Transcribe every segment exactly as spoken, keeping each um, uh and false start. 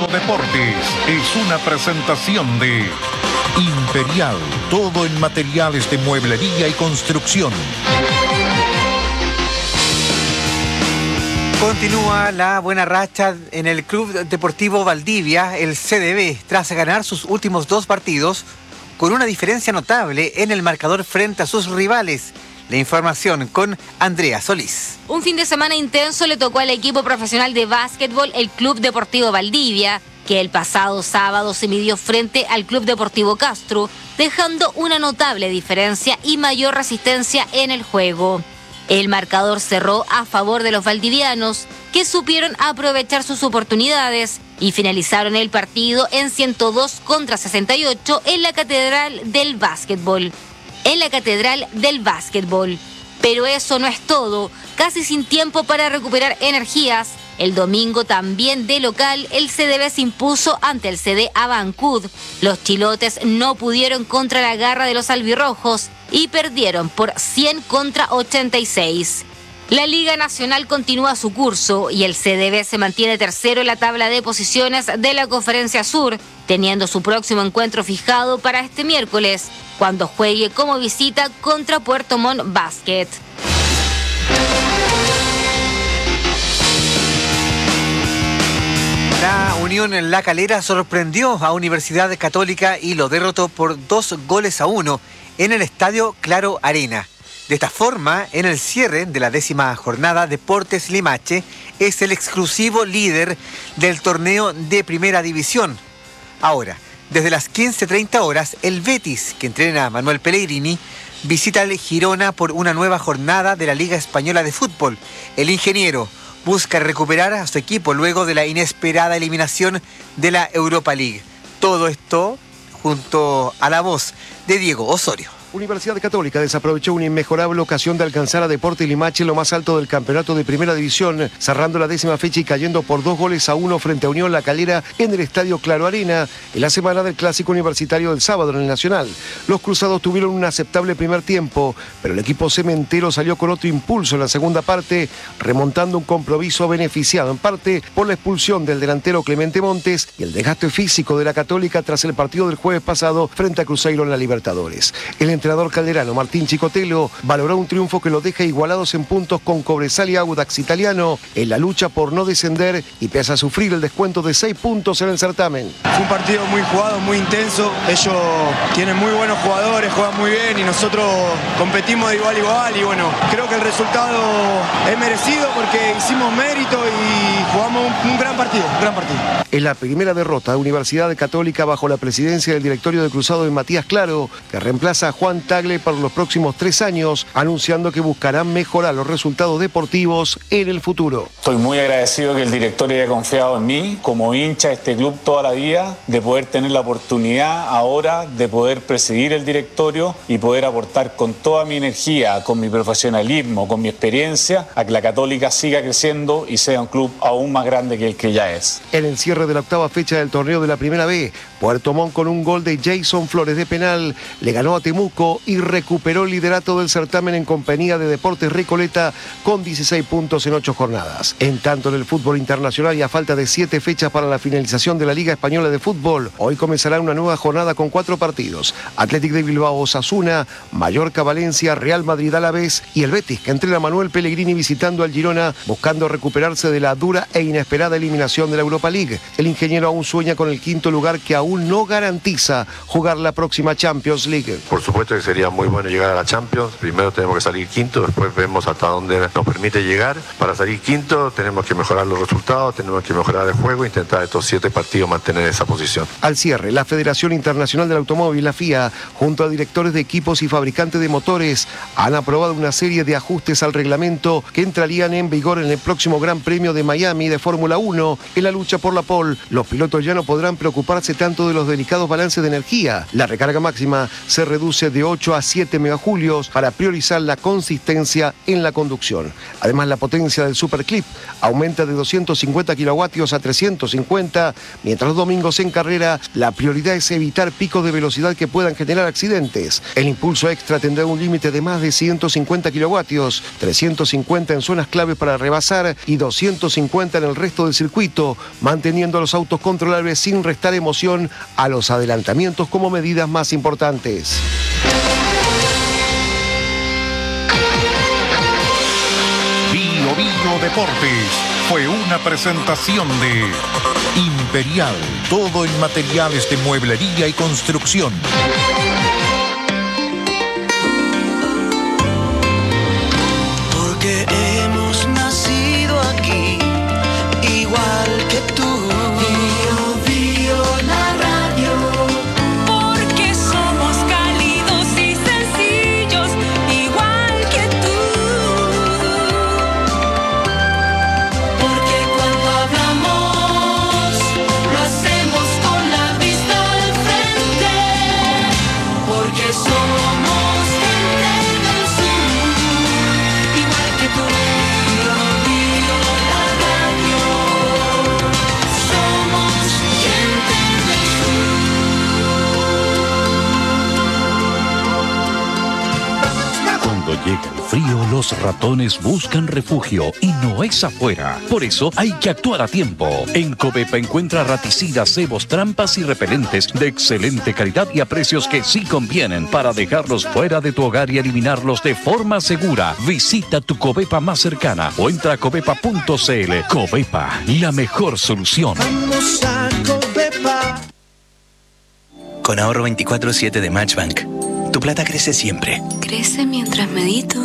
Deportes es una presentación de Imperial, todo en materiales de mueblería y construcción. Continúa la buena racha en el Club Deportivo Valdivia, el C D B, tras ganar sus últimos dos partidos con una diferencia notable en el marcador frente a sus rivales. La información con Andrea Solís. Un fin de semana intenso le tocó al equipo profesional de básquetbol, el Club Deportivo Valdivia, que el pasado sábado se midió frente al Club Deportivo Castro, dejando una notable diferencia y mayor resistencia en el juego. El marcador cerró a favor de los valdivianos, que supieron aprovechar sus oportunidades y finalizaron el partido en ciento dos contra sesenta y ocho en la Catedral del Básquetbol. En la Catedral del Básquetbol. Pero eso no es todo. Casi sin tiempo para recuperar energías, el domingo también de local, el C D B se impuso ante el C D Abancud. Los chilotes no pudieron contra la garra de los albirrojos y perdieron por cien contra ochenta y seis. La Liga Nacional continúa su curso y el C D B se mantiene tercero en la tabla de posiciones de la Conferencia Sur, teniendo su próximo encuentro fijado para este miércoles, cuando juegue como visita contra Puerto Montt Basket. La Unión en La Calera sorprendió a Universidad Católica y lo derrotó por dos goles a uno en el Estadio Claro Arena. De esta forma, en el cierre de la décima jornada, Deportes Limache es el exclusivo líder del torneo de Primera División. Ahora, desde las quince treinta horas, el Betis, que entrena a Manuel Pellegrini, visita el Girona por una nueva jornada de la Liga Española de Fútbol. El ingeniero busca recuperar a su equipo luego de la inesperada eliminación de la Europa League. Todo esto junto a la voz de Diego Osorio. Universidad Católica desaprovechó una inmejorable ocasión de alcanzar a Deportes Limache en lo más alto del campeonato de Primera División, cerrando la décima fecha y cayendo por dos goles a uno frente a Unión La Calera en el Estadio Claro Arena, en la semana del Clásico Universitario del sábado en el Nacional. Los cruzados tuvieron un aceptable primer tiempo, pero el equipo cementero salió con otro impulso en la segunda parte, remontando un compromiso beneficiado en parte por la expulsión del delantero Clemente Montes y el desgaste físico de la Católica tras el partido del jueves pasado frente a Cruzeiro en la Libertadores. El entrenador calderano Martín Chicotelo valoró un triunfo que lo deja igualados en puntos con Cobresal y Audax Italiano en la lucha por no descender y pese a sufrir el descuento de seis puntos en el certamen. Fue un partido muy jugado, muy intenso. Ellos tienen muy buenos jugadores, juegan muy bien y nosotros competimos de igual a igual y bueno, creo que el resultado es merecido porque hicimos mérito y jugamos un, un gran partido, un gran partido. Es la primera derrota de Universidad Católica bajo la presidencia del directorio de Cruzado de Matías Claro, que reemplaza a Juan Tagle para los próximos tres años, anunciando que buscarán mejorar los resultados deportivos en el futuro. Estoy muy agradecido que el directorio haya confiado en mí, como hincha de este club toda la vida, de poder tener la oportunidad ahora de poder presidir el directorio y poder aportar con toda mi energía, con mi profesionalismo, con mi experiencia, a que la Católica siga creciendo y sea un club aún más grande que el que ya es. En el cierre de la octava fecha del torneo de la Primera B, Puerto Montt con un gol de Jason Flores de penal le ganó a Temuco y recuperó el liderato del certamen en compañía de Deportes Recoleta con dieciséis puntos en ocho jornadas. En tanto, en el fútbol internacional y a falta de siete fechas para la finalización de la Liga Española de Fútbol, hoy comenzará una nueva jornada con cuatro partidos. Athletic de Bilbao Osasuna, Mallorca Valencia, Real Madrid Alavés y el Betis, que entrena a Manuel Pellegrini visitando al Girona, buscando recuperarse de la dura e inesperada eliminación de la Europa League. El ingeniero aún sueña con el quinto lugar que aún no garantiza jugar la próxima Champions League. Por supuesto que sería muy bueno llegar a la Champions. Primero tenemos que salir quinto, después vemos hasta dónde nos permite llegar. Para salir quinto tenemos que mejorar los resultados, tenemos que mejorar el juego, intentar estos siete partidos mantener esa posición. Al cierre, la Federación Internacional del Automóvil, la F I A, junto a directores de equipos y fabricantes de motores, han aprobado una serie de ajustes al reglamento que entrarían en vigor en el próximo Gran Premio de Miami de Fórmula uno. En la lucha por la pole, los pilotos ya no podrán preocuparse tanto de los delicados balances de energía. La recarga máxima se reduce de de ocho a siete megajulios para priorizar la consistencia en la conducción. Además, la potencia del Superclip aumenta de doscientos cincuenta kilovatios a trescientos cincuenta, mientras los domingos en carrera la prioridad es evitar picos de velocidad que puedan generar accidentes. El impulso extra tendrá un límite de más de ciento cincuenta kilovatios, trescientos cincuenta en zonas clave para rebasar y doscientos cincuenta en el resto del circuito, manteniendo a los autos controlables sin restar emoción a los adelantamientos como medidas más importantes. Bio Bio Deportes fue una presentación de Imperial, todo en materiales de mueblería y construcción. Porque hemos nacido aquí, igual que tú. Bio, bio, la radio. Porque somos cálidos y sencillos, igual que tú. Porque cuando hablamos, lo hacemos con la vista al frente. Porque somos gente del sur, igual que tú. Bio, bio, la radio. Somos gente del Cuando llega el frío, los ratones buscan refugio y no es afuera. Por eso hay que actuar a tiempo. En Covepa encuentra raticidas, cebos, trampas y repelentes de excelente calidad y a precios que sí convienen para dejarlos fuera de tu hogar y eliminarlos de forma segura. Visita tu Covepa más cercana o entra a covepa punto c l. Covepa, la mejor solución. Vamos a Covepa. Con ahorro veinticuatro siete de Matchbank, tu plata crece siempre. Crece mientras medito.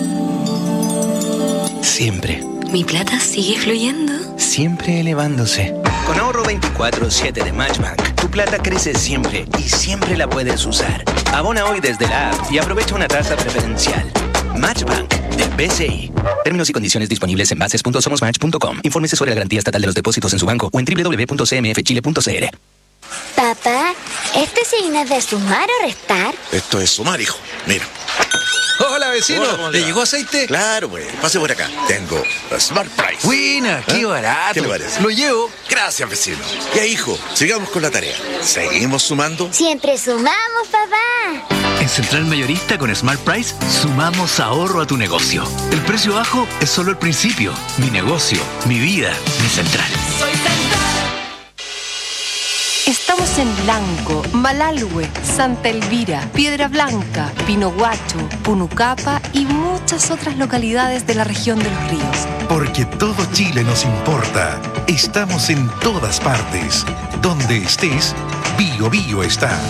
Siempre. Mi plata sigue fluyendo. Siempre elevándose. Con ahorro veinticuatro siete de Matchbank, tu plata crece siempre y siempre la puedes usar. Abona hoy desde la app y aprovecha una tasa preferencial. Matchbank, del B C I. Términos y condiciones disponibles en bases punto somos match punto com. Infórmese sobre la garantía estatal de los depósitos en su banco o en doble u doble u doble u punto c m f chile punto c l. Papá, ¿este signo es de sumar o restar? Esto es sumar, hijo. Mira. Hola, vecino. Hola, ¿Le llegó aceite? Claro, pues. Pase por acá. Tengo Smart Price. Buena, qué ¿Eh? barato. ¿Qué le parece? Lo llevo. Gracias, vecino. Ya, hijo, sigamos con la tarea. ¿Seguimos sumando? Siempre sumamos, papá. En Central Mayorista con Smart Price sumamos ahorro a tu negocio. El precio bajo es solo el principio. Mi negocio, mi vida, mi Central. Soy Central. Estamos en Lanco, Malalhue, Santa Elvira, Piedra Blanca, Pinohuacho, Punucapa y muchas otras localidades de la región de los ríos. Porque todo Chile nos importa. Estamos en todas partes. Donde estés, Bio Bio está.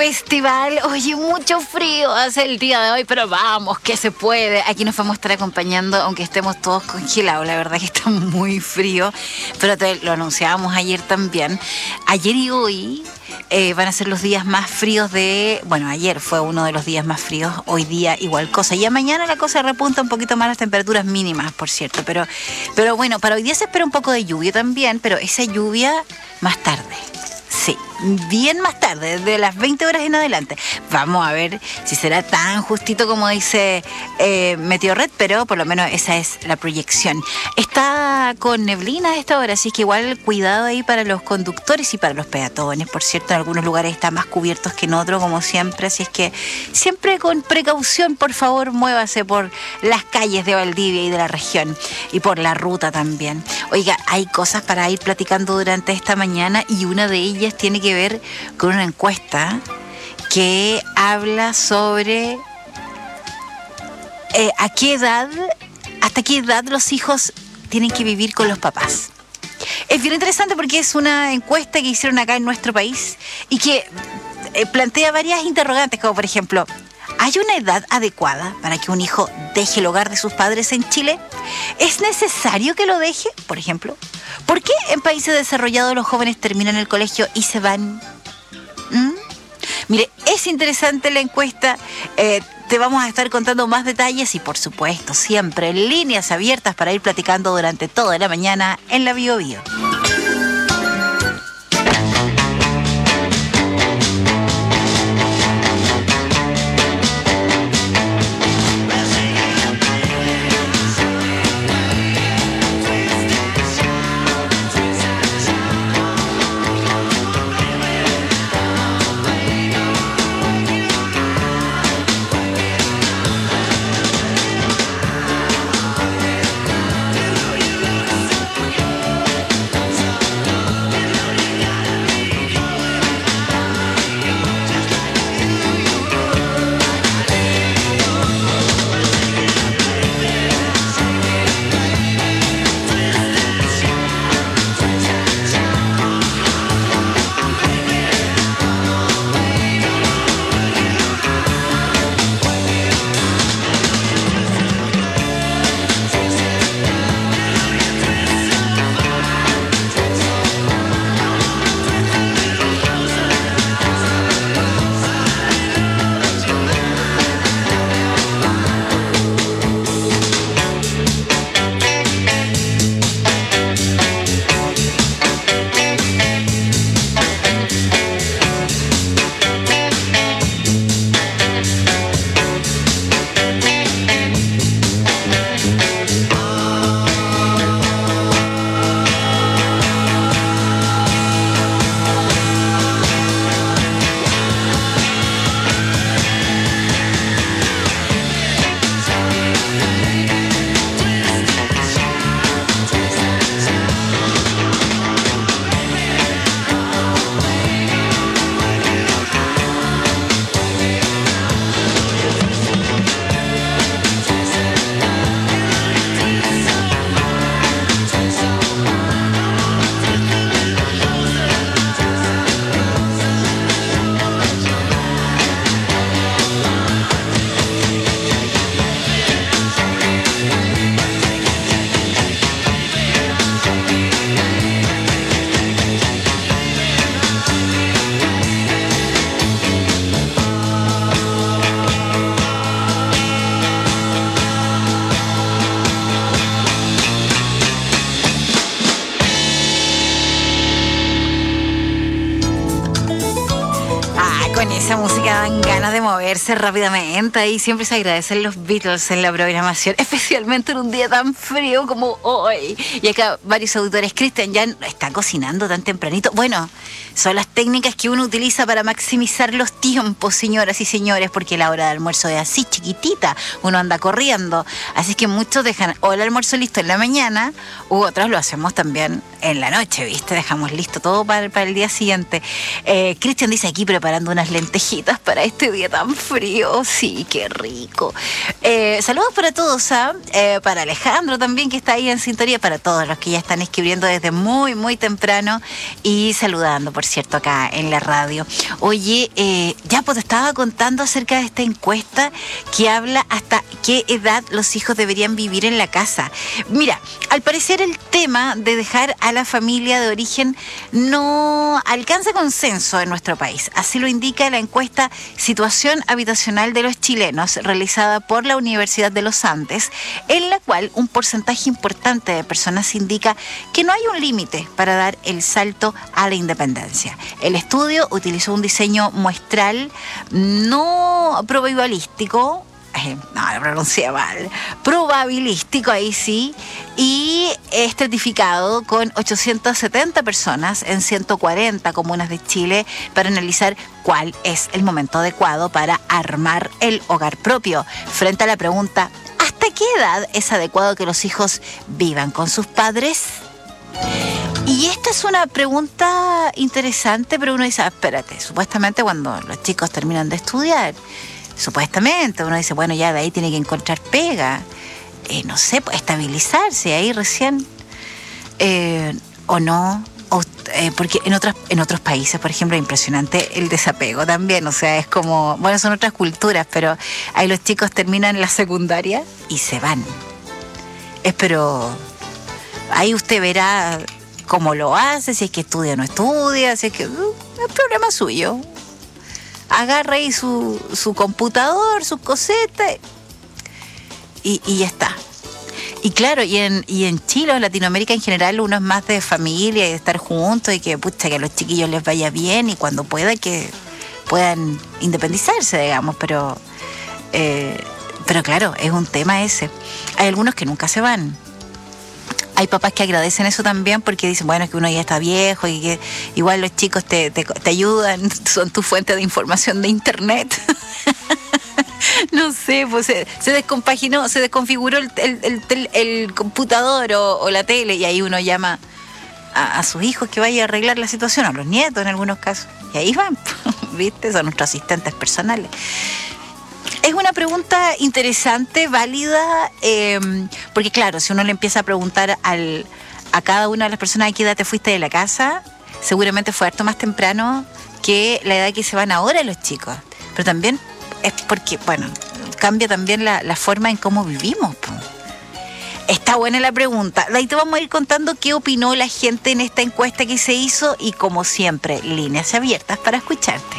festival. Oye, mucho frío hace el día de hoy, pero vamos, que se puede. Aquí nos vamos a estar acompañando, aunque estemos todos congelados. La verdad que está muy frío, pero te lo anunciábamos ayer también. Ayer y hoy eh, van a ser los días más fríos de... Bueno, ayer fue uno de los días más fríos, hoy día igual cosa. Ya mañana la cosa repunta un poquito más las temperaturas mínimas, por cierto. Pero, pero bueno, para hoy día se espera un poco de lluvia también, pero esa lluvia más tarde. Sí, bien más tarde, desde las veinte horas en adelante. Vamos a ver si será tan justito como dice eh, Meteorred, pero por lo menos esa es la proyección. Está con neblina a esta hora, así que igual cuidado ahí para los conductores y para los peatones. Por cierto, en algunos lugares están más cubiertos que en otros, como siempre, así es que siempre con precaución, por favor, muévase por las calles de Valdivia y de la región y por la ruta también. Oiga, hay cosas para ir platicando durante esta mañana y una de ellas tiene que ver con una encuesta que habla sobre eh, a qué edad, hasta qué edad los hijos tienen que vivir con los papás. Es bien interesante porque es una encuesta que hicieron acá en nuestro país y que eh, plantea varias interrogantes, como por ejemplo, ¿hay una edad adecuada para que un hijo deje el hogar de sus padres en Chile? ¿Es necesario que lo deje, por ejemplo? ¿Por qué en países desarrollados los jóvenes terminan el colegio y se van? ¿Mm? Mire, es interesante la encuesta. Eh, te vamos a estar contando más detalles y, por supuesto, siempre líneas abiertas para ir platicando durante toda la mañana en la Bio Bio. Esa música dan ganas de moverse rápidamente y siempre se agradecen los Beatles en la programación, especialmente en un día tan frío como hoy. Y acá varios auditores, Cristian, ya está cocinando tan tempranito. Bueno, son las técnicas que uno utiliza para maximizar los tiempos, señoras y señores, porque la hora de almuerzo es así, chiquitita, uno anda corriendo. Así que muchos dejan o el almuerzo listo en la mañana, u otros lo hacemos también en la noche, ¿viste? Dejamos listo todo para, para el día siguiente. Eh, Cristian dice aquí preparando unas lentejitas para este día tan frío. Sí, qué rico. Eh, saludos para todos, ¿ah? Eh, para Alejandro también, que está ahí en sintonía, para todos los que ya están escribiendo desde muy, muy temprano y saludando, por cierto, acá en la radio. Oye, eh, ya pues te estaba contando acerca de esta encuesta que habla hasta qué edad los hijos deberían vivir en la casa. Mira, al parecer el tema de dejar a la familia de origen no alcanza consenso en nuestro país. Así lo indica la encuesta Situación Habitacional de los Chilenos, realizada por la Universidad de los Andes, en la cual un porcentaje importante de personas indica que no hay un límite para dar el salto a la independencia. El estudio utilizó un diseño muestral no probabilístico, Eh, no, lo pronuncié mal, probabilístico, ahí sí, y estratificado con ochocientas setenta personas en ciento cuarenta comunas de Chile para analizar cuál es el momento adecuado para armar el hogar propio. Frente a la pregunta, ¿hasta qué edad es adecuado que los hijos vivan con sus padres? Y esta es una pregunta interesante, pero uno dice, ah, espérate, supuestamente cuando los chicos terminan de estudiar, supuestamente uno dice, bueno, ya de ahí tiene que encontrar pega, eh, no sé, estabilizarse ahí recién, eh, o no, o, eh, porque en otras, en otros países, por ejemplo, es impresionante el desapego también, o sea, es como, bueno, son otras culturas, pero ahí los chicos terminan la secundaria y se van. Es pero, ahí usted verá cómo lo hace, si es que estudia o no estudia, si es que, uh, es problema suyo. Agarra ahí su, su computador, sus cosetas y, y ya está. Y claro, y en, y en Chile o en Latinoamérica en general uno es más de familia y de estar juntos y que, pucha, que a los chiquillos les vaya bien y cuando pueda que puedan independizarse, digamos, pero, eh, pero claro, es un tema ese. Hay algunos que nunca se van. Hay papás que agradecen eso también porque dicen, bueno, es que uno ya está viejo y que igual los chicos te, te, te ayudan, son tu fuente de información de internet. No sé, pues se, se descompaginó, se desconfiguró el, el, el, el computador o, o la tele y ahí uno llama a, a sus hijos que vaya a arreglar la situación, a los nietos en algunos casos. Y ahí van, ¿viste? Son nuestros asistentes personales. Es una pregunta interesante, válida, eh, porque claro, si uno le empieza a preguntar al, a cada una de las personas a qué edad te fuiste de la casa, seguramente fue harto más temprano que la edad que se van ahora los chicos. Pero también es porque, bueno, cambia también la, la forma en cómo vivimos. Po. Está buena la pregunta. De ahí te vamos a ir contando qué opinó la gente en esta encuesta que se hizo y, como siempre, líneas abiertas para escucharte.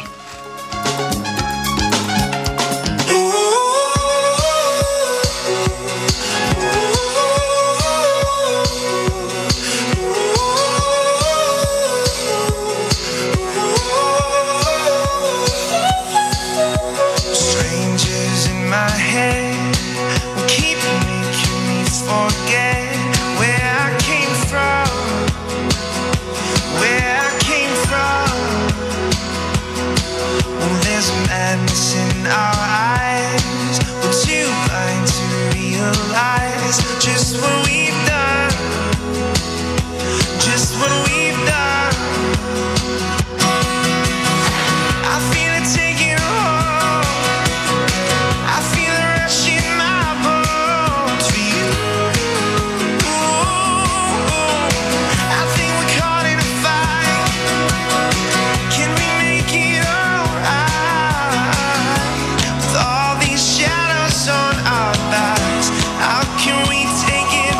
These shadows on our backs, how can we take it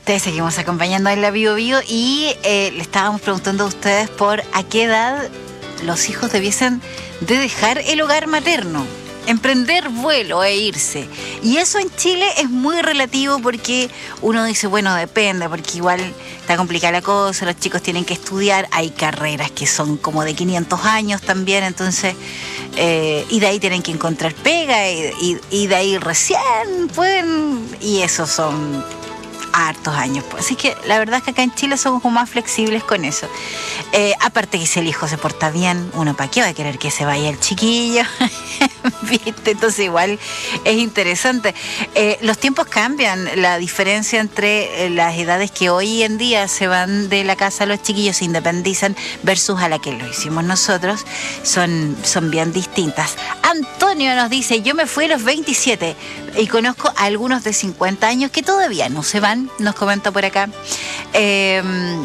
¿Viste? Seguimos acompañando en la Bio Bio y eh, le estábamos preguntando a ustedes por a qué edad los hijos debiesen de dejar el hogar materno, emprender vuelo e irse. Y eso en Chile es muy relativo porque uno dice, bueno, depende, porque igual está complicada la cosa, los chicos tienen que estudiar, hay carreras que son como de quinientos años también, entonces, eh, y de ahí tienen que encontrar pega, y, y, y de ahí recién pueden, y esos son hartos años. Así que la verdad es que acá en Chile somos como más flexibles con eso. Eh, aparte que si el hijo se porta bien, uno para qué va a querer que se vaya el chiquillo. ¿Viste? Entonces igual es interesante. Eh, los tiempos cambian. La diferencia entre eh, las edades que hoy en día se van de la casa los chiquillos, se independizan, versus a la que lo hicimos nosotros, son, son bien distintas. Antonio nos dice, yo me fui a los veintisiete y conozco a algunos de cincuenta años que todavía no se van, nos comenta por acá. Eh,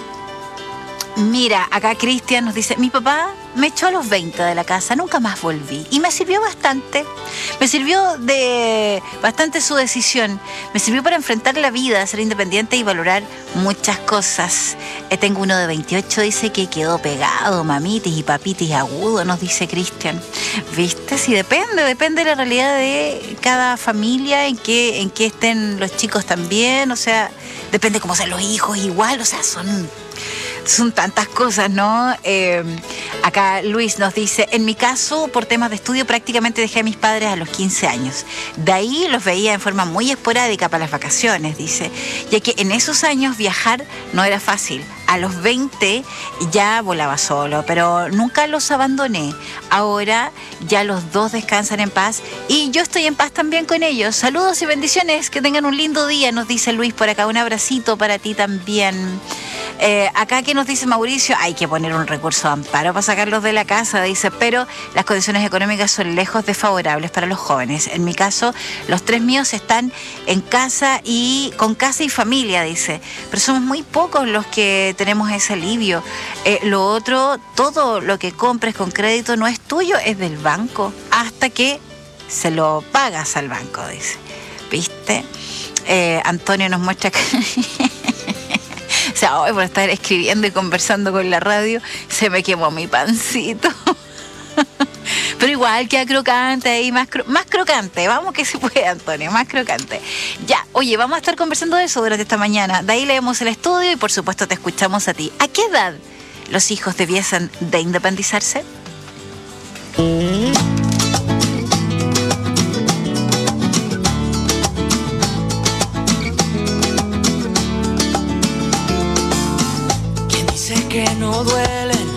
mira, acá Cristian nos dice, mi papá me echó a los veinte de la casa, nunca más volví. Y me sirvió bastante. Me sirvió de bastante su decisión. Me sirvió para enfrentar la vida, ser independiente y valorar muchas cosas. Eh, tengo uno de veintiocho, dice que quedó pegado, mamitis y papitis agudo, nos dice Cristian. ¿Viste? Sí, depende, depende de la realidad de cada familia, en que, en que estén los chicos también. O sea, depende cómo sean los hijos igual. O sea, son... Son tantas cosas, ¿no? Eh, acá Luis nos dice, en mi caso, por temas de estudio, prácticamente dejé a mis padres a los quince años. De ahí los veía en forma muy esporádica para las vacaciones, dice. Ya que en esos años viajar no era fácil. A los veinte ya volaba solo, pero nunca los abandoné. Ahora ya los dos descansan en paz y yo estoy en paz también con ellos. Saludos y bendiciones, que tengan un lindo día, nos dice Luis por acá. Un abracito para ti también. Eh, acá que nos dice Mauricio, hay que poner un recurso de amparo para sacarlos de la casa, dice, pero las condiciones económicas son lejos de favorables para los jóvenes. En mi caso, los tres míos están en casa y con casa y familia, dice, pero somos muy pocos los que tenemos ese alivio. Eh, lo otro, todo lo que compres con crédito no es tuyo, es del banco, hasta que se lo pagas al banco, dice. ¿Viste? Eh, Antonio nos muestra que... O sea, hoy por estar escribiendo y conversando con la radio, se me quemó mi pancito. Pero igual queda crocante ahí, más, cro- más crocante. Vamos que se puede, Antonio, más crocante. Ya, oye, vamos a estar conversando de eso durante esta mañana. De ahí leemos el estudio y por supuesto te escuchamos a ti. ¿A qué edad los hijos debiesen de independizarse? Que no duelen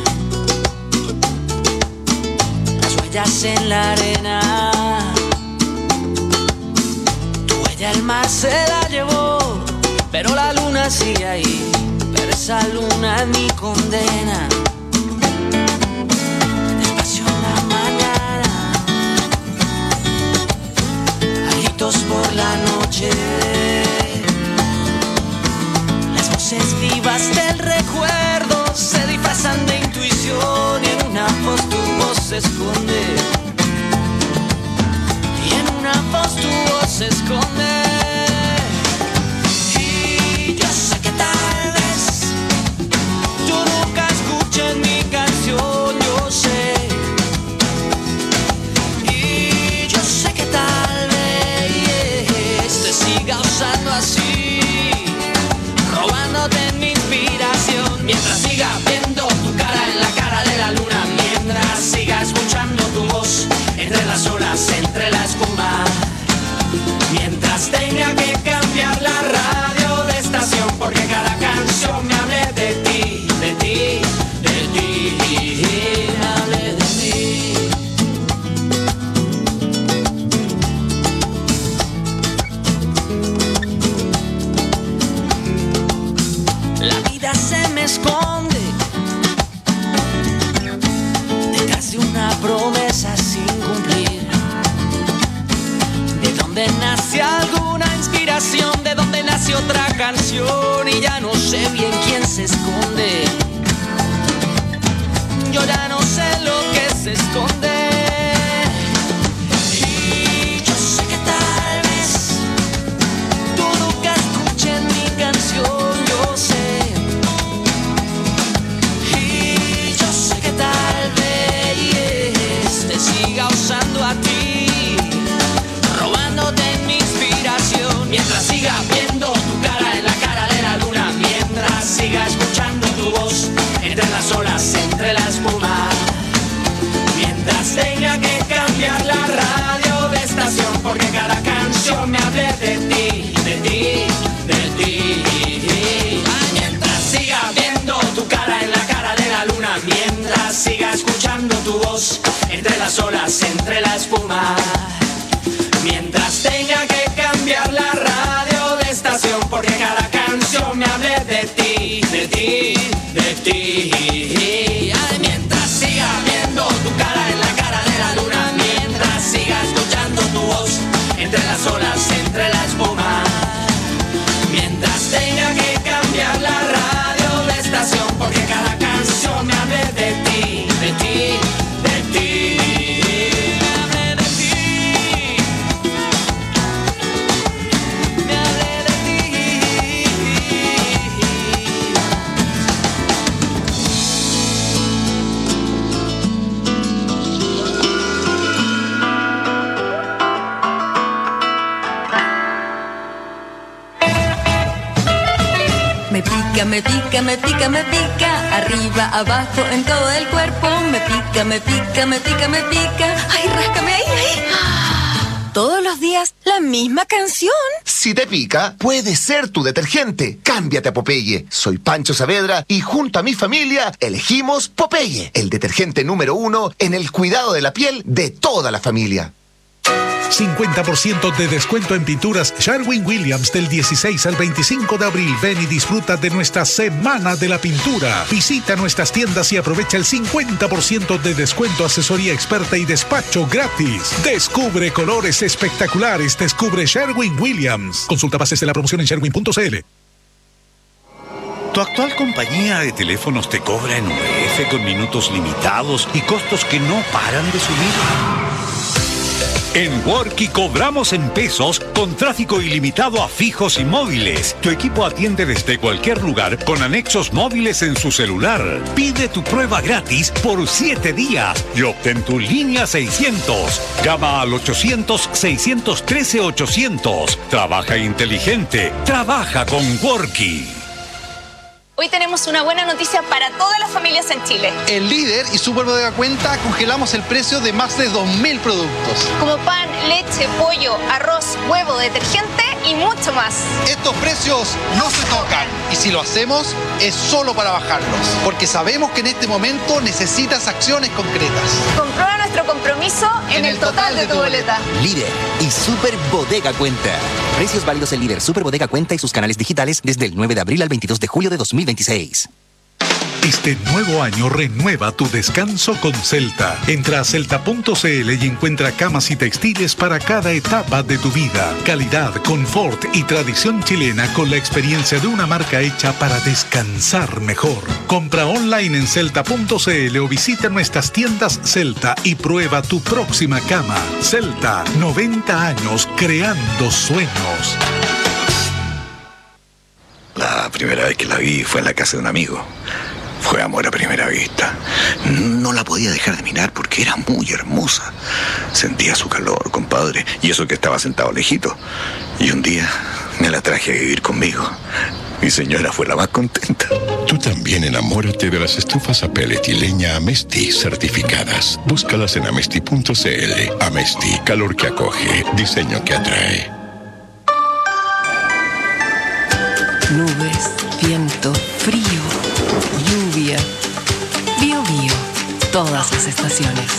las huellas en la arena. Tu huella el mar se la llevó, pero la luna sigue ahí. Pero esa luna es mi condena. Despacio en la mañana, a gritos por la noche, las voces vivas del recuerdo se disfrazan de intuición y en una voz tu voz se esconde. Y en una voz tu voz se esconde. Y yo sé que tal vez tú nunca escuches mi canción, yo sé. Y yo sé que tal vez te siga usando así, robándote mi inspiración. Mientras siga viendo tu cara en la cara de la luna, mientras siga escuchando tu voz entre las olas, entre la espuma, mientras tenga que cambiar la radio de estación, porque cada canción me hable de ti, de ti, de ti, me hable de mí. La vida se me esconde detrás de una promesa sin cumplir. De donde nace alguna inspiración, de donde nace otra canción, y ya no sé bien quién se esconde. Yo ya no sé lo que se esconde. Y yo sé que tal vez tú nunca escuches mi canción. solas entre la espuma. Mientras tenga que cambiar la radio de estación, porque cada canción me hable de ti, de ti, de ti. Me hable de ti. Me hable de ti. Me pica, me pica, me pica, me pica, arriba, abajo, en todo el cuerpo. Me pica, me pica, me pica, me pica. Ay, ráscame ahí, ahí. Todos los días la misma canción. Si te pica, puede ser tu detergente. Cámbiate a Popeye. Soy Pancho Saavedra y junto a mi familia elegimos Popeye, el detergente número uno en el cuidado de la piel de toda la familia. cincuenta por ciento de descuento en pinturas Sherwin-Williams del dieciséis al veinticinco de abril. Ven y disfruta de nuestra Semana de la Pintura. Visita nuestras tiendas y aprovecha el cincuenta por ciento de descuento, asesoría experta y despacho gratis. Descubre colores espectaculares. Descubre Sherwin-Williams. Consulta bases de la promoción en sherwin punto c l. ¿Tu actual compañía de teléfonos te cobra en U F con minutos limitados y costos que no paran de subir? En Worky cobramos en pesos con tráfico ilimitado a fijos y móviles. Tu equipo atiende desde cualquier lugar con anexos móviles en su celular. Pide tu prueba gratis por siete días y obtén tu línea seiscientos. Llama al ochocientos, seiscientos trece, ochocientos. Trabaja inteligente. Trabaja con Worky. Hoy tenemos una buena noticia para todas las familias en Chile. En Líder y Super Bodega Cuenta congelamos el precio de más de dos mil productos. Como pan, leche, pollo, arroz, huevo, detergente y mucho más. Estos precios no se tocan y si lo hacemos es solo para bajarlos, porque sabemos que en este momento necesitas acciones concretas. Comprueba nuestro compromiso en, en el, el total, total de tu boleta. Líder y Super Bodega Cuenta. Precios válidos en Líder, Super Bodega Cuenta y sus canales digitales desde el nueve de abril al veintidós de julio de dos mil veintiséis. Este nuevo año renueva tu descanso con Celta. Entra a celta punto c l y encuentra camas y textiles para cada etapa de tu vida. Calidad, confort y tradición chilena con la experiencia de una marca hecha para descansar mejor. Compra online en celta punto c l o visita nuestras tiendas Celta y prueba tu próxima cama. Celta, noventa años creando sueños. La primera vez que la vi fue en la casa de un amigo. Fue amor a primera vista. No la podía dejar de mirar porque era muy hermosa. Sentía su calor, compadre, y eso que estaba sentado lejito. Y un día me la traje a vivir conmigo. Mi señora fue la más contenta. Tú también enamórate de las estufas a pellet y leña Amesti certificadas. Búscalas en amesti punto c l. Amesti, calor que acoge, diseño que atrae. Nubes, viento, frío, lluvia. Bio Bio, todas las estaciones.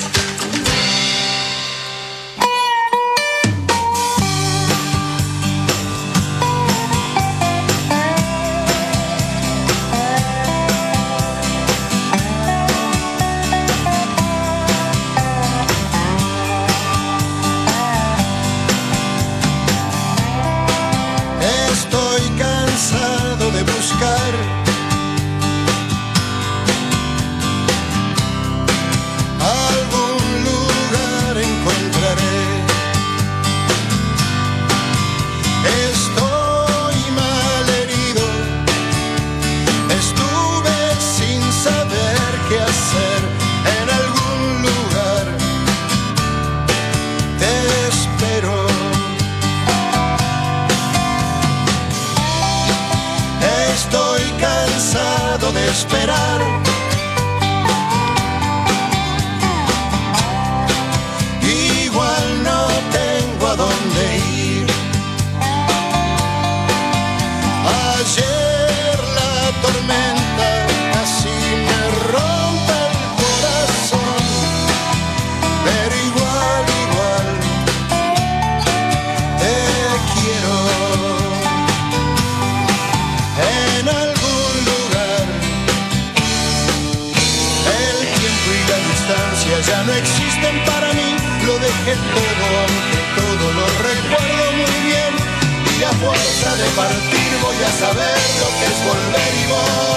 Esperar. Igual no tengo a dónde ir. Ayer la tormenta así me rompe el corazón, pero igual, igual te quiero. En algún lugar ya no existen para mí, lo dejé todo, aunque todo lo recuerdo muy bien. partir voy a saber lo que es volver y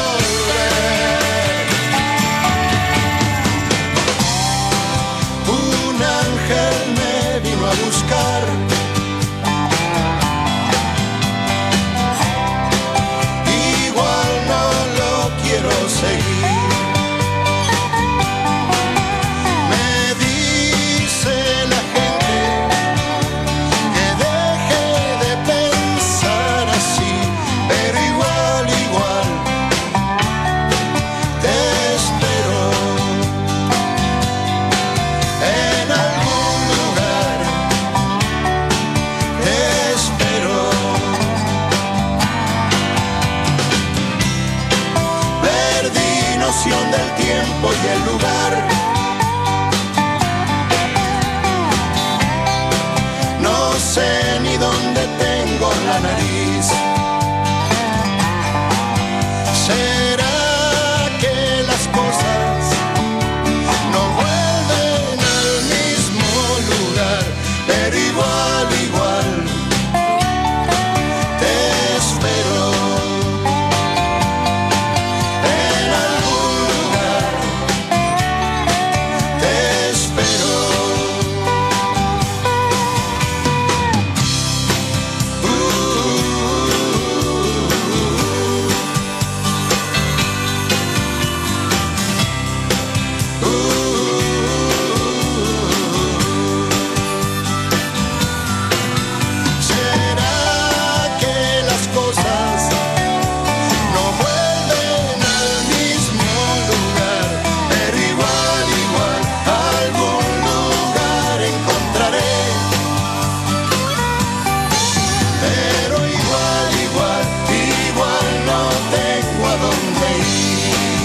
volver. Un ángel me vino a buscar. Igual no lo quiero seguir. Me dice la gente que deje de pensar así, pero igual, igual te espero en algún lugar, te espero. Perdí noción del tiempo y el lugar. No sé ni dónde tengo la nariz. ¿Será que las cosas no vuelven al mismo lugar? Pero igual, igual te espero en algún lugar, te espero. ¿Será que las cosas no vuelven al mismo lugar? Pero igual, igual, algún lugar encontraré. Pero igual, igual, igual no tengo a dónde ir.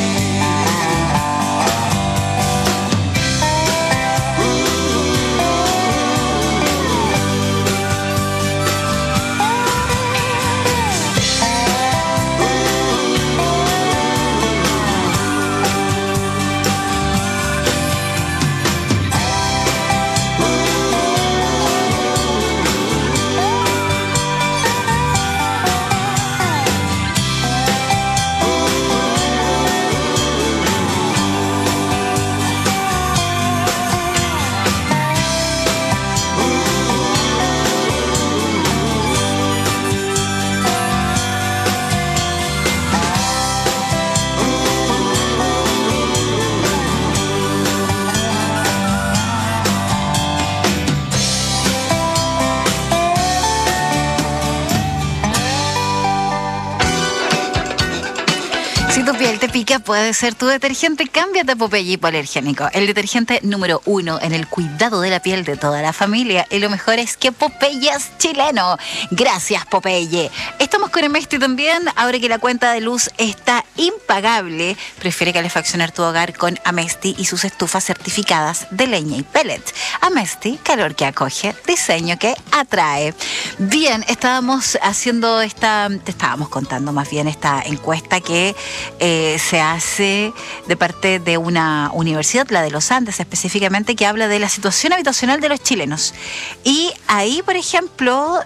Si tu piel te pica, puede ser tu detergente. Cámbiate a Popeye Hipoalergénico, el detergente número uno en el cuidado de la piel de toda la familia. Y lo mejor es que Popeye es chileno. Gracias, Popeye. Estamos con Amesti también. Ahora que la cuenta de luz está impagable, prefiere calefaccionar tu hogar con Amesti y sus estufas certificadas de leña y pellets. Amesti, calor que acoge, diseño que atrae. Bien, estábamos haciendo esta, te estábamos contando más bien esta encuesta que Eh, se hace de parte de una universidad, la de los Andes específicamente, que habla de la situación habitacional de los chilenos. Y ahí, por ejemplo,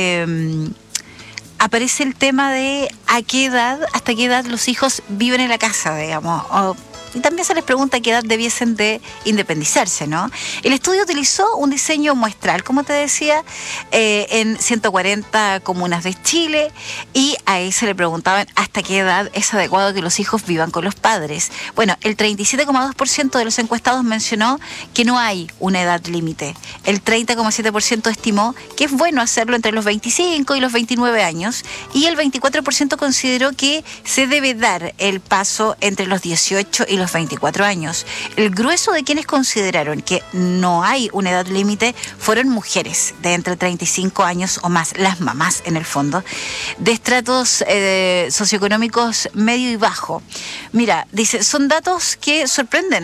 eh, aparece el tema de a qué edad, hasta qué edad los hijos viven en la casa, digamos, o y también se les pregunta a qué edad debiesen de independizarse, ¿no? El estudio utilizó un diseño muestral, como te decía, eh, en ciento cuarenta comunas de Chile, y ahí se le preguntaban hasta qué edad es adecuado que los hijos vivan con los padres. Bueno, el treinta y siete coma dos por ciento de los encuestados mencionó que no hay una edad límite. El treinta coma siete por ciento estimó que es bueno hacerlo entre los veinticinco y los veintinueve años, y el veinticuatro por ciento consideró que se debe dar el paso entre los dieciocho y los veinticuatro años. El grueso de quienes consideraron que no hay una edad límite fueron mujeres de entre treinta y cinco años o más, las mamás en el fondo, de estratos eh, socioeconómicos medio y bajo. Mira, dice, son datos que sorprenden,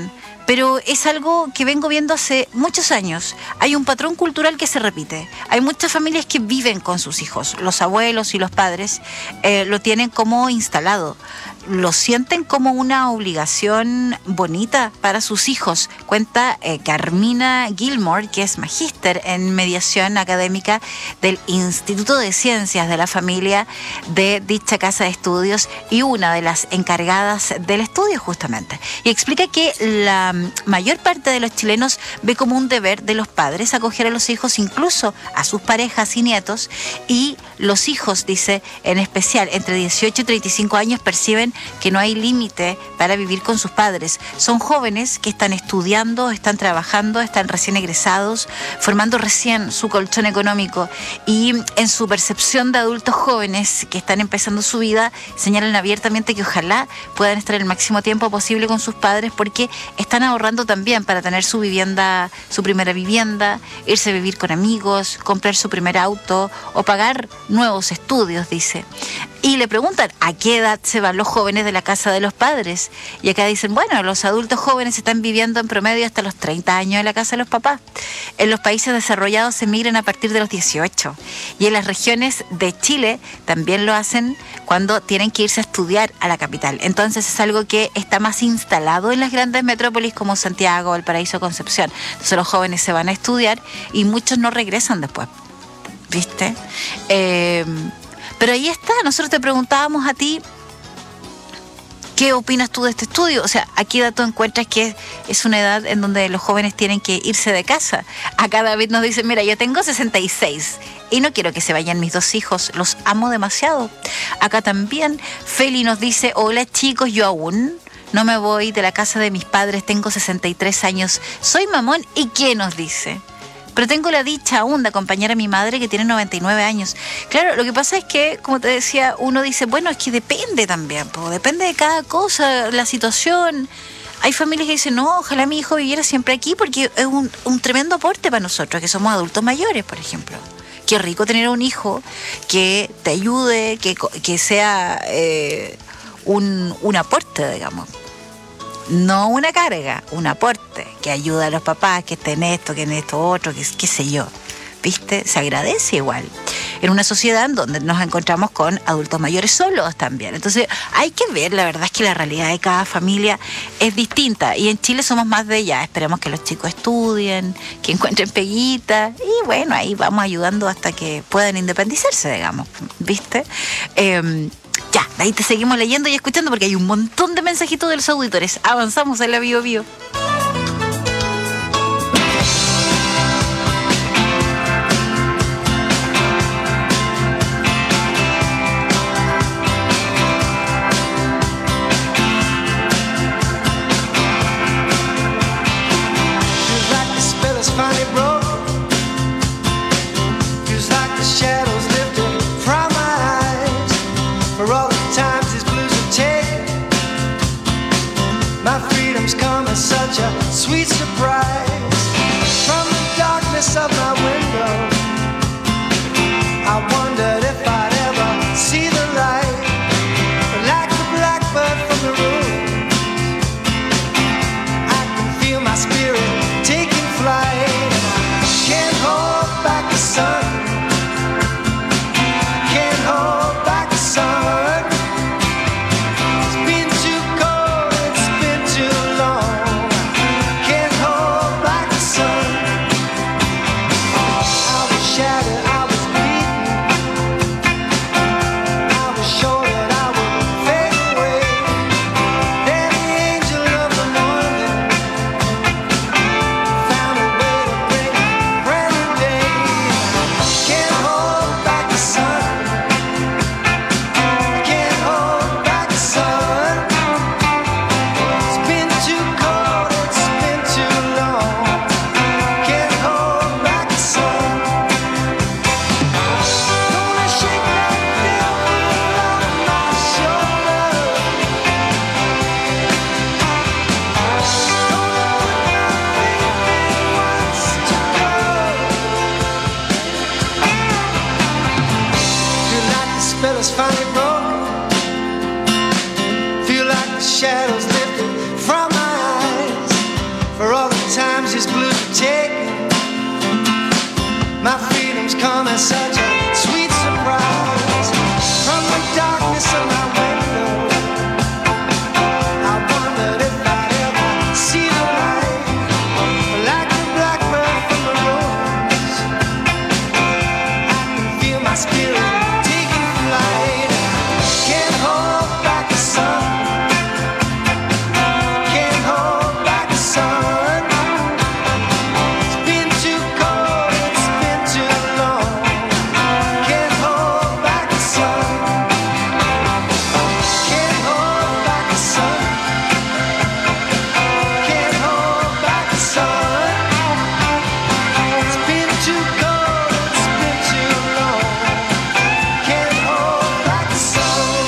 pero es algo que vengo viendo hace muchos años. Hay un patrón cultural que se repite. Hay muchas familias que viven con sus hijos. Los abuelos y los padres eh, lo tienen como instalado. Lo sienten como una obligación bonita para sus hijos. Cuenta eh, Carmina Gilmore, que es magíster en mediación académica del Instituto de Ciencias de la Familia de dicha casa de estudios y una de las encargadas del estudio justamente. Y explica que la mayor parte de los chilenos ve como un deber de los padres acoger a los hijos, incluso a sus parejas y nietos, y los hijos, dice, en especial entre dieciocho y treinta y cinco años, perciben que no hay límite para vivir con sus padres. Son jóvenes que están estudiando, están trabajando, están recién egresados, formando recién su colchón económico, y en su percepción de adultos jóvenes que están empezando su vida, señalan abiertamente que ojalá puedan estar el máximo tiempo posible con sus padres, porque están ahorrando también para tener su vivienda, su primera vivienda, irse a vivir con amigos, comprar su primer auto o pagar nuevos estudios, dice. Y le preguntan a qué edad se van los jóvenes de la casa de los padres. Y acá dicen, bueno, los adultos jóvenes están viviendo en promedio hasta los treinta años en la casa de los papás. En los países desarrollados se migran a partir de los dieciocho. Y en las regiones de Chile también lo hacen cuando tienen que irse a estudiar a la capital. Entonces es algo que está más instalado en las grandes metrópolis como Santiago, Valparaíso, Concepción. Entonces los jóvenes se van a estudiar y muchos no regresan después. ¿Viste? Eh... Pero ahí está, nosotros te preguntábamos a ti, ¿qué opinas tú de este estudio? O sea, ¿a qué edad tú encuentras que es una edad en donde los jóvenes tienen que irse de casa? Acá David nos dice, mira, yo tengo sesenta y seis y no quiero que se vayan mis dos hijos, los amo demasiado. Acá también Feli nos dice, hola chicos, yo aún no me voy de la casa de mis padres, tengo sesenta y tres años, soy mamón, ¿y qué nos dice? Pero tengo la dicha aún de acompañar a mi madre que tiene noventa y nueve años. Claro, lo que pasa es que, como te decía, uno dice, bueno, es que depende también, po, depende de cada cosa, la situación. Hay familias que dicen, no, ojalá mi hijo viviera siempre aquí porque es un, un tremendo aporte para nosotros, que somos adultos mayores, por ejemplo. Qué rico tener un hijo que te ayude, que, que sea eh, un, un aporte, digamos. No una carga, un aporte que ayuda a los papás, que estén esto, que en esto otro, que qué sé yo. ¿Viste? Se agradece igual. En una sociedad donde nos encontramos con adultos mayores solos también. Entonces hay que ver, la verdad es que la realidad de cada familia es distinta. Y en Chile somos más de ya. Esperemos que los chicos estudien, que encuentren peguitas. Y bueno, ahí vamos ayudando hasta que puedan independizarse, digamos. ¿Viste? Eh, Ya, ahí te seguimos leyendo y escuchando porque hay un montón de mensajitos de los auditores. Avanzamos en la Bio Bio. Sweet surprise from the darkness of my window. I wondered if I'd ever see the light, like the blackbird from the ruins. I can feel my spirit taking flight. Can't hold back the sun. Can't hold back the sun. It's been too cold, it's been too long. My freedom's come as such a sweet surprise. From the darkness of my window, I wondered if I'd ever see the light. Like the blackbird from the rose, I can feel my spirit taking flight. Can't hold back the sun, can't hold back the sun. It's been too cold, it's been too long. Can't hold back the sun, can't hold back the sun, can't hold back the sun. It's been too cold, it's been too long. Can't hold back the sun.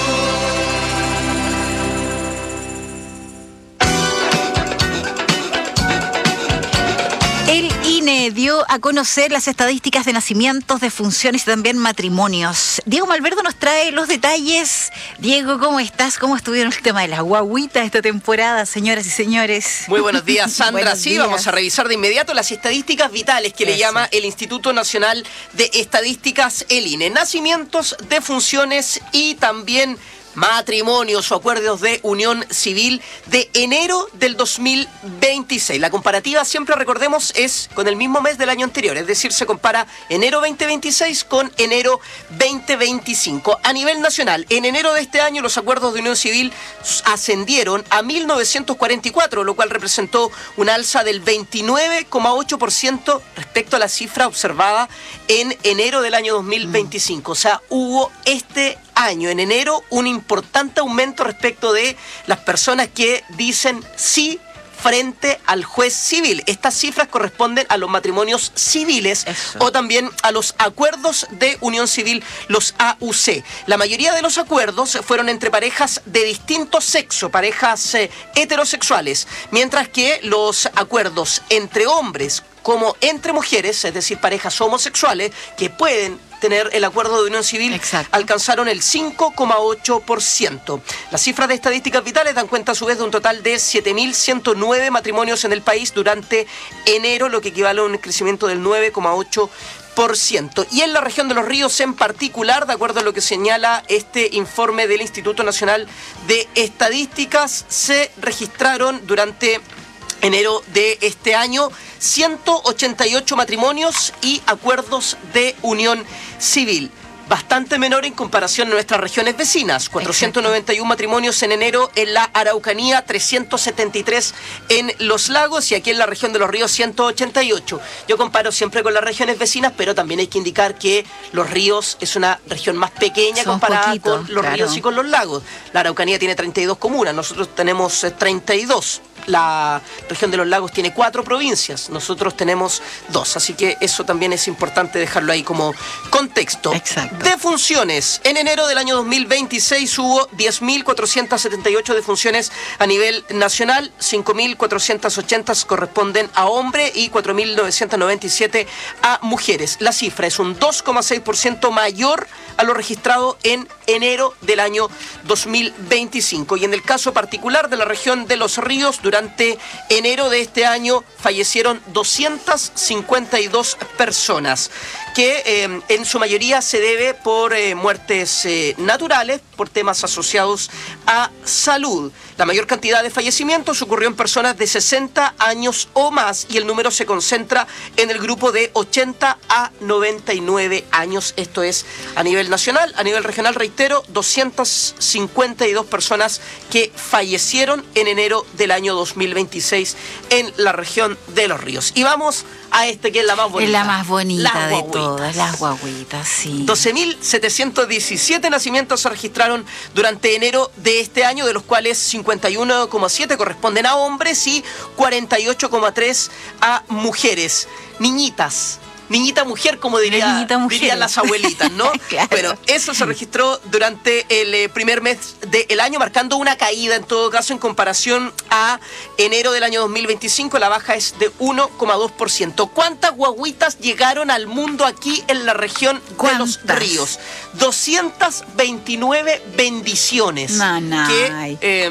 El I N E dio a conocer las estadísticas de nacimientos, de funciones y también matrimonios. Diego Malverdo nos trae los detalles. Diego, ¿cómo estás? ¿Cómo estuvieron el tema de las guaguitas esta temporada, señoras y señores? Muy buenos días, Sandra. Buenos sí, días. Vamos a revisar de inmediato las estadísticas vitales que le Eso. llama el Instituto Nacional de Estadísticas, el I N E. Nacimientos, defunciones y también matrimonios o acuerdos de unión civil de enero del dos mil veintiséis. La comparativa, siempre recordemos, es con el mismo mes del año anterior, es decir, se compara enero veinte veintiséis con enero veinte veinticinco. A nivel nacional, en enero de este año los acuerdos de unión civil ascendieron a mil novecientos cuarenta y cuatro, lo cual representó un alza del veintinueve coma ocho por ciento respecto a la cifra observada en enero del año dos mil veinticinco. O sea, hubo este año, en enero, un importante aumento respecto de las personas que dicen sí frente al juez civil. Estas cifras corresponden a los matrimonios civiles Eso. o también a los acuerdos de unión civil, los A U C. La mayoría de los acuerdos fueron entre parejas de distinto sexo, parejas eh, heterosexuales, mientras que los acuerdos entre hombres como entre mujeres, es decir, parejas homosexuales, que pueden tener el acuerdo de unión civil, Exacto. alcanzaron el cinco coma ocho por ciento. Las cifras de estadísticas vitales dan cuenta a su vez de un total de siete mil ciento nueve matrimonios en el país durante enero, lo que equivale a un crecimiento del nueve coma ocho por ciento. Y en la región de Los Ríos en particular, de acuerdo a lo que señala este informe del Instituto Nacional de Estadísticas, se registraron durante enero de este año ciento ochenta y ocho matrimonios y acuerdos de unión civil. Bastante menor en comparación a nuestras regiones vecinas. cuatrocientos noventa y uno matrimonios en enero en la Araucanía, trescientos setenta y tres en Los Lagos y aquí en la región de Los Ríos ciento ochenta y ocho. Yo comparo siempre con las regiones vecinas, pero también hay que indicar que Los Ríos es una región más pequeña Son comparada poquito, con Los claro. Ríos y con Los Lagos. La Araucanía tiene treinta y dos comunas, nosotros tenemos eh, treinta y dos. La región de Los Lagos tiene cuatro provincias, nosotros tenemos dos, así que eso también es importante dejarlo ahí como contexto. Exacto. Defunciones. En enero del año dos mil veintiséis hubo diez mil cuatrocientos setenta y ocho defunciones a nivel nacional, cinco mil cuatrocientos ochenta corresponden a hombres y cuatro mil novecientos noventa y siete a mujeres. La cifra es un dos coma seis por ciento mayor a lo registrado en enero del año dos mil veinticinco. Y en el caso particular de la región de Los Ríos, durante enero de este año fallecieron doscientas cincuenta y dos personas, que eh, en su mayoría se debe por eh, muertes eh, naturales, por temas asociados a salud. La mayor cantidad de fallecimientos ocurrió en personas de sesenta años o más y el número se concentra en el grupo de ochenta a noventa y nueve años. Esto es a nivel nacional. A nivel regional, reitero, doscientas cincuenta y dos personas que fallecieron en enero del año dos mil veintiséis en la región de Los Ríos. Y vamos a este que es la más bonita. Es la más bonita Las de guagüitas. todas, las guaguitas, sí. doce mil setecientos diecisiete nacimientos se registraron durante enero de este año, de los cuales cincuenta y uno coma siete corresponden a hombres y cuarenta y ocho coma tres a mujeres. Niñitas. Niñita mujer, como diría, Niñita mujer. dirían las abuelitas, ¿no? Claro. Bueno, eso se registró durante el eh, primer mes del año, marcando una caída en todo caso en comparación a enero del año dos mil veinticinco. La baja es de uno coma dos por ciento. ¿Cuántas guaguitas llegaron al mundo aquí en la región de Los Ríos? doscientas veintinueve bendiciones Nanay. que eh,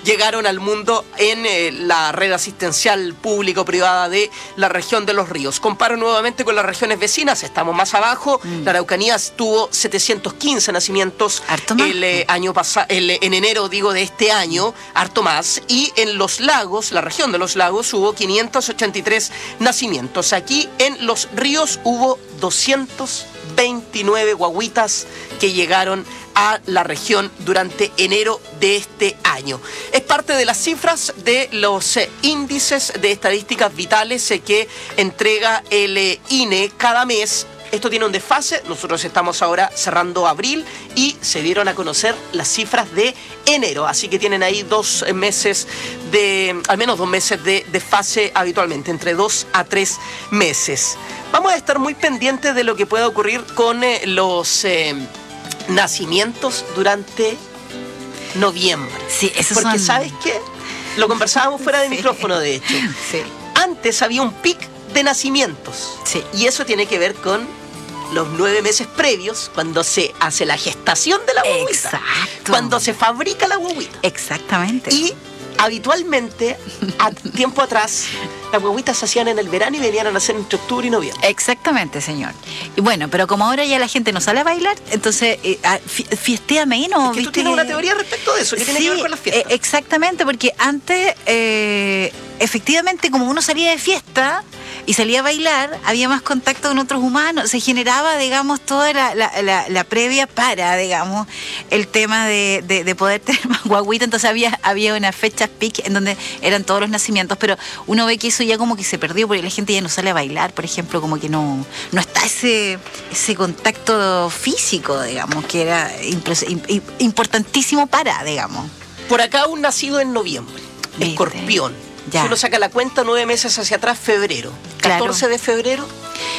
llegaron al mundo en eh, la red asistencial público-privada de la región de Los Ríos. Comparo nuevamente con las regiones vecinas, estamos más abajo. Mm. La Araucanía tuvo setecientos quince nacimientos el eh, año pasado, en enero digo de este año, harto más. Y en Los Lagos, la región de Los Lagos, hubo quinientos ochenta y tres nacimientos. Aquí en Los Ríos hubo doscientos veintinueve guaguitas que llegaron a la región durante enero de este año. Es parte de las cifras de los eh, índices de estadísticas vitales eh, que entrega el eh, I N E cada mes. Esto tiene un desfase, nosotros estamos ahora cerrando abril y se dieron a conocer las cifras de enero, así que tienen ahí dos meses de, al menos dos meses de desfase habitualmente, entre dos a tres meses. Vamos a estar muy pendientes de lo que pueda ocurrir con eh, los eh, nacimientos durante noviembre. Sí, eso Porque son... ¿sabes qué? Lo conversábamos fuera de sí. micrófono, de hecho. Sí. Antes había un pic de nacimientos. Sí. Y eso tiene que ver con los nueve meses previos, cuando se hace la gestación de la guaguita. Exacto. Cuando se fabrica la guaguita. Exactamente. Y habitualmente, a tiempo atrás, las guaguitas se hacían en el verano y venían a nacer entre octubre y noviembre. Exactamente, señor. Y bueno, pero como ahora ya la gente no sale a bailar, entonces eh, fiestea menos. Es que ¿viste? Tú tienes una teoría respecto de eso, que sí, tiene que ver con las fiestas. Eh, exactamente, porque antes, eh, efectivamente, como uno salía de fiesta y salía a bailar, había más contacto con otros humanos, se generaba, digamos, toda la, la, la, la previa para, digamos, el tema de, de, de poder tener más guaguita. Entonces había, había una fecha peak en donde eran todos los nacimientos, pero uno ve que eso ya como que se perdió porque la gente ya no sale a bailar, por ejemplo, como que no, no está ese, ese contacto físico, digamos, que era impres- importantísimo para, digamos. Por acá un nacido en noviembre, ¿viste? Escorpión. Ya. Si uno saca la cuenta nueve meses hacia atrás, febrero. catorce claro. de febrero,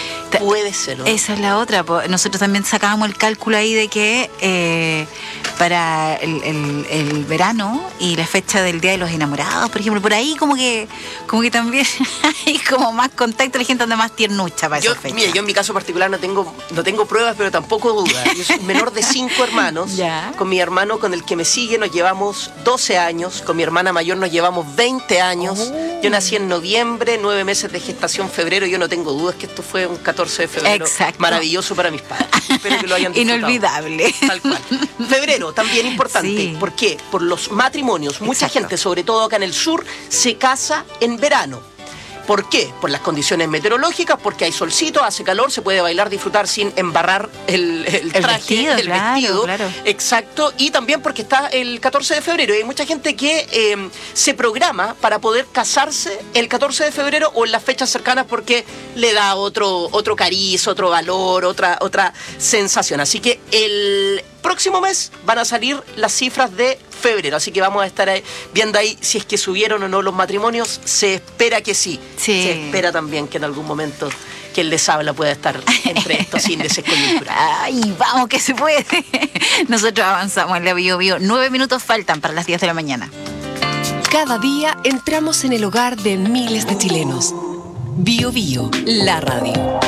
puede ser, ¿no? Esa es la otra. Nosotros también sacábamos el cálculo ahí de que eh, para el, el, el verano y la fecha del Día de los Enamorados, por ejemplo, por ahí como que como que también hay como más contacto, la gente anda más tiernucha para yo, esa fecha. Mira, yo en mi caso particular no tengo, no tengo pruebas, pero tampoco dudas. Yo soy menor de cinco hermanos. Ya. Con mi hermano, con el que me sigue, nos llevamos doce años. Con mi hermana mayor nos llevamos veinte años. Oh. Yo nací en noviembre, nueve meses de gestación, febrero. Yo no tengo dudas que esto fue un catorce de febrero. Exacto. Maravilloso para mis padres. Espero que lo hayan disfrutado. Inolvidable. Tal cual. Febrero, también importante. Sí. ¿Por qué? Por los matrimonios. Mucha Exacto. gente, sobre todo acá en el sur, se casa en verano. ¿Por qué? Por las condiciones meteorológicas, porque hay solcito, hace calor, se puede bailar, disfrutar sin embarrar el, el traje, el vestido. El claro, vestido. Claro. Exacto. Y también porque está el catorce de febrero. Y hay mucha gente que eh, se programa para poder casarse el catorce de febrero o en las fechas cercanas porque le da otro, otro cariz, otro valor, otra, otra sensación. Así que el próximo mes van a salir las cifras de febrero, así que vamos a estar ahí, viendo ahí si es que subieron o no los matrimonios. Se espera que sí. sí. Se espera también que en algún momento que el les habla pueda estar entre estos índices coyunturales. Ay, vamos que se puede. Nosotros avanzamos en la Bio Bio. Nueve minutos faltan para las diez de la mañana. Cada día entramos en el hogar de miles de chilenos. Bio Bio, la radio.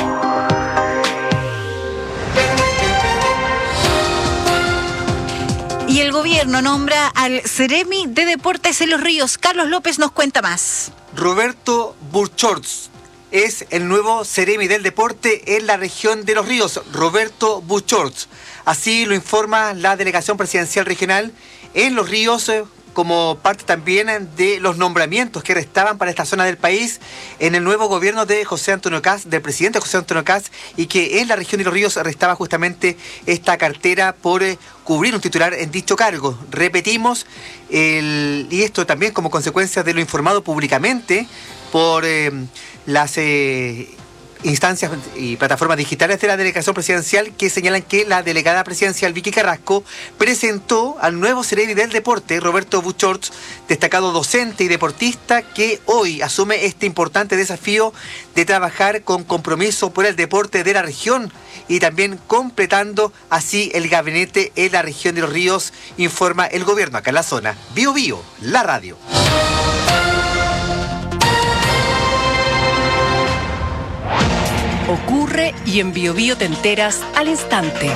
Y el gobierno nombra al Ceremi de Deportes en Los Ríos. Carlos López nos cuenta más. Roberto Buchholz es el nuevo Ceremi del Deporte en la región de Los Ríos. Roberto Buchholz. Así lo informa la Delegación Presidencial Regional en Los Ríos, como parte también de los nombramientos que restaban para esta zona del país en el nuevo gobierno de José Antonio Kast, del presidente José Antonio Kast, y que en la región de Los Ríos restaba justamente esta cartera por eh, cubrir un titular en dicho cargo. Repetimos, el, y esto también como consecuencia de lo informado públicamente por eh, las eh, instancias y plataformas digitales de la delegación presidencial, que señalan que la delegada presidencial Vicky Carrasco presentó al nuevo Ceremi del Deporte, Roberto Buchholz, destacado docente y deportista, que hoy asume este importante desafío de trabajar con compromiso por el deporte de la región y también completando así el gabinete en la región de Los Ríos, informa el gobierno acá en la zona. Bio Bio, la radio. Ocurre y en Bio Bio te enteras al instante.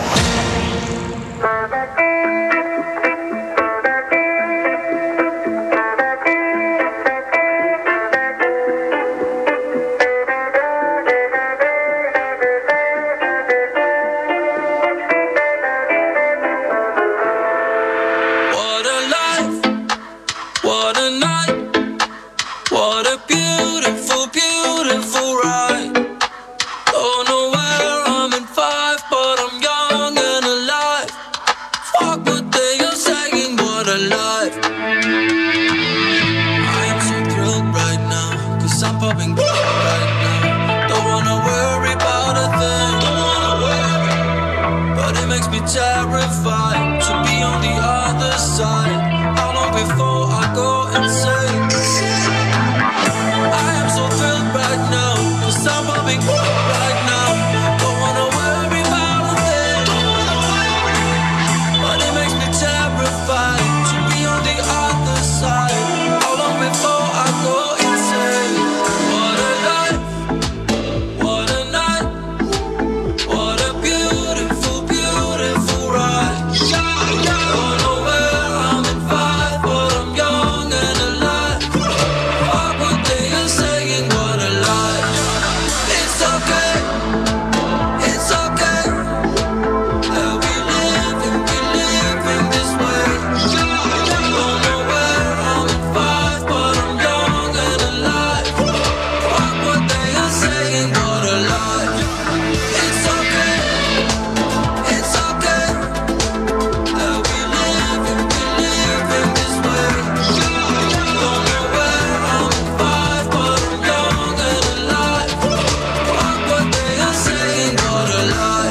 terrified to be on the other side. How long before I go insane? I am so thrilled right now, 'cause I'm bumping right now. Don't wanna worry about a thing, but it makes me terrified to be on the other side. How long before I go insane? What a life, what a night, what a beautiful, beautiful ride. Don't know where I'm in five, but I'm young and alive. Fuck what they are saying, what a lie. It's okay, it's okay. That we living, we living this way. Don't know where I'm in five, but I'm young and alive. Fuck what they are saying, what a lie. It's okay, it's okay. That we living, we living this way. Don't know where I'm in five, but I'm young and alive. Fuck what they are saying, what a lie.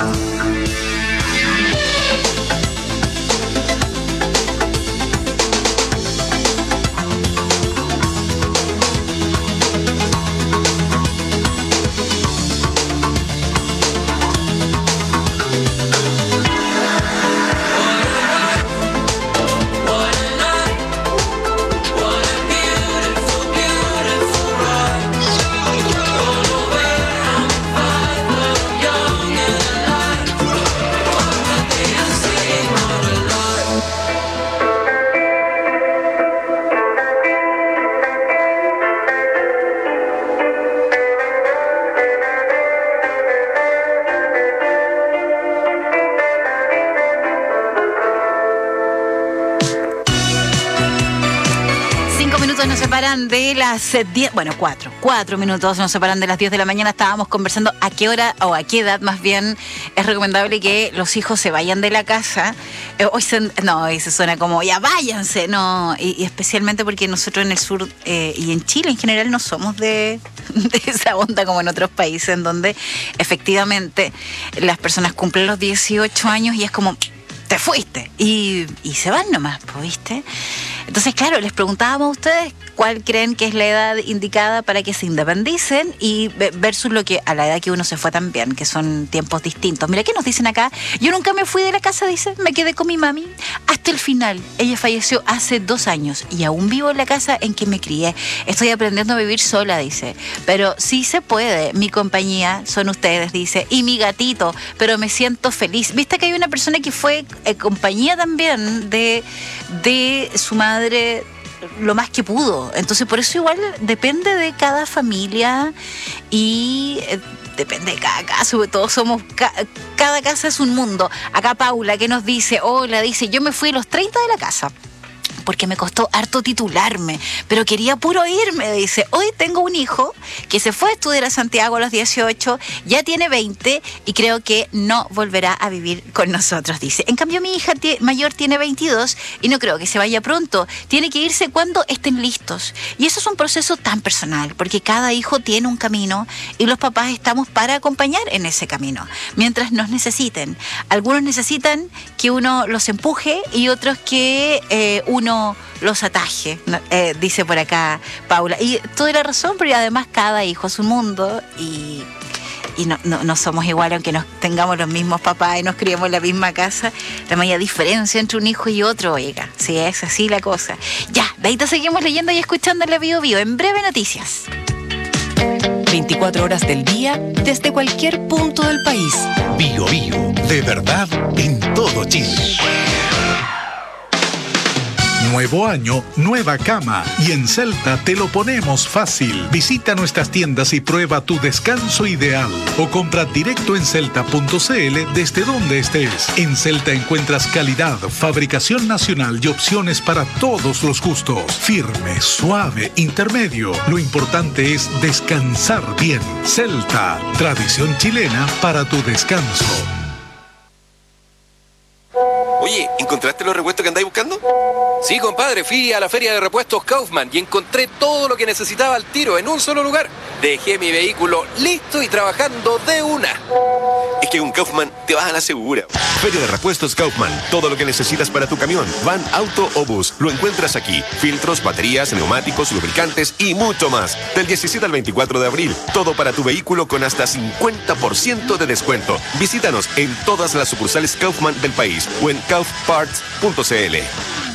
What a night, what a beautiful, beautiful ride. Don't know where I'm in five, but I'm young and alive. Fuck what they are saying, what a lie. Cinco minutos nos separan de las eh, diez, bueno, cuatro, cuatro minutos nos separan de las diez de la mañana. Estábamos conversando a qué hora o a qué edad más bien es recomendable que los hijos se vayan de la casa. Eh, hoy se, no, hoy se suena como ya váyanse, no, y, y especialmente porque nosotros en el sur eh, y en Chile en general no somos de, de esa onda como en otros países en donde efectivamente las personas cumplen los dieciocho años y es como te fuiste y, y se van nomás, pues, ¿viste? Entonces, claro, les preguntábamos a ustedes cuál creen que es la edad indicada para que se independicen y ve- versus lo que a la edad que uno se fue también, que son tiempos distintos. Mira, ¿qué nos dicen acá? Yo nunca me fui de la casa, dice, me quedé con mi mami hasta el final. Ella falleció hace dos años y aún vivo en la casa en que me crié. Estoy aprendiendo a vivir sola, dice, pero sí se puede. Mi compañía son ustedes, dice, y mi gatito, pero me siento feliz. ¿Viste que hay una persona que fue eh, compañía también de, de su madre lo más que pudo? Entonces por eso igual depende de cada familia y eh, depende de cada caso, todos somos, ca- cada casa es un mundo. Acá Paula que nos dice, hola, dice, yo me fui a los treinta de la casa porque me costó harto titularme, pero quería puro irme, dice. Hoy tengo un hijo que se fue a estudiar a Santiago a los dieciocho, ya tiene veinte y creo que no volverá a vivir con nosotros, dice. En cambio, mi hija tie- mayor tiene veintidós y no creo que se vaya pronto. Tiene que irse cuando estén listos. Y eso es un proceso tan personal, porque cada hijo tiene un camino y los papás estamos para acompañar en ese camino, mientras nos necesiten. Algunos necesitan que uno los empuje y otros que eh, uno los ataje, ¿no? eh, dice por acá Paula. Y toda la razón, porque además cada hijo es un mundo y, y no, no, no somos iguales, aunque nos tengamos los mismos papás y nos criemos en la misma casa. La mayor diferencia entre un hijo y otro, oiga, si es así la cosa. Ya, de ahí te seguimos leyendo y escuchando en la Bio Bio. En breve noticias. veinticuatro horas del día desde cualquier punto del país. Bio Bio, de verdad en todo Chile. Nuevo año, nueva cama. Y en Celta te lo ponemos fácil. Visita nuestras tiendas y prueba tu descanso ideal. O compra directo en celta punto c l desde donde estés. En Celta encuentras calidad, fabricación nacional y opciones para todos los gustos. Firme, suave, intermedio. Lo importante es descansar bien. Celta, tradición chilena para tu descanso. Oye, ¿encontraste los repuestos que andáis buscando? Sí, compadre, fui a la feria de repuestos Kaufman y encontré todo lo que necesitaba al tiro en un solo lugar. Dejé mi vehículo listo y trabajando de una. Es que con Kaufman te vas a la segura. Feria de Repuestos Kaufman. Todo lo que necesitas para tu camión, van, auto o bus, lo encuentras aquí. Filtros, baterías, neumáticos, lubricantes y mucho más. Del diecisiete al veinticuatro de abril. Todo para tu vehículo con hasta cincuenta por ciento de descuento. Visítanos en todas las sucursales Kaufman del país o en kauf parts punto c l.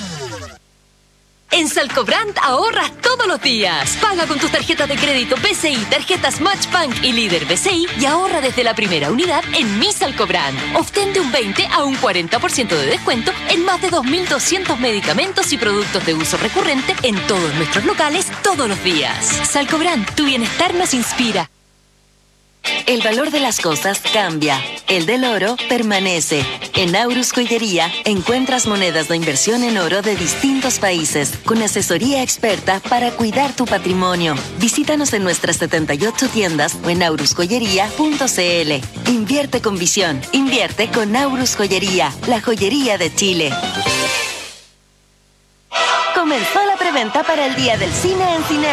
En Salcobrand ahorras todos los días. Paga con tus tarjetas de crédito B C I, tarjetas Matchbank y Líder B C I y ahorra desde la primera unidad en Mi Salcobrand. Obtén de un veinte a un cuarenta por ciento de descuento en más de dos mil doscientos medicamentos y productos de uso recurrente en todos nuestros locales todos los días. Salcobrand, tu bienestar nos inspira. El valor de las cosas cambia. El del oro permanece. En Aurus Joyería encuentras monedas de inversión en oro de distintos países, con asesoría experta para cuidar tu patrimonio. Visítanos en nuestras setenta y ocho tiendas o en aurus joyería punto c l. Invierte con visión. Invierte con Aurus Joyería, la joyería de Chile. Comenzó la preventa para el Día del Cine en Cine